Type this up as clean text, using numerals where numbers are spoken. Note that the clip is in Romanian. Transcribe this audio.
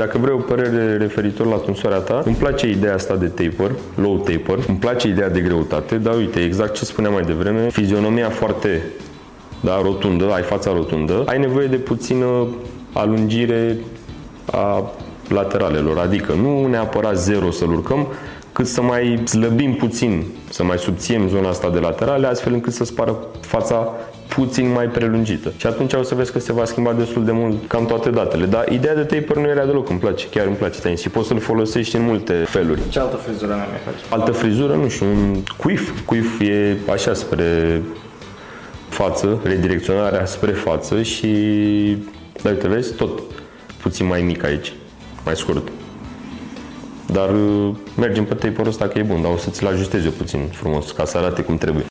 Dacă vrei o părere referitor la tunsoarea ta, îmi place ideea asta de taper, low taper, îmi place ideea de greutate, dar uite, exact ce spuneam mai devreme, fizionomia foarte rotundă, ai fața rotundă, ai nevoie de puțină alungire a lateralelor, adică nu neapărat zero să-l urcăm, cât să mai slăbim puțin, să mai subțiem zona asta de laterale, astfel încât să-ți pară fața puțin mai prelungită. Și atunci o să vezi că se va schimba destul de mult cam toate datele. Dar ideea de taper nu era deloc, îmi place, chiar îmi place. Și poți să-l folosești în multe feluri. Ce altă frizură mai faci? Altă frizură, nu știu, un quiff. Quiff e așa spre față, redirecționarea spre față și, uite, vezi, tot puțin mai mic aici, mai scurt. Dar mergem pe taperul ăsta că e bun, dar o să ți-l ajustez eu puțin frumos, ca să arate cum trebuie.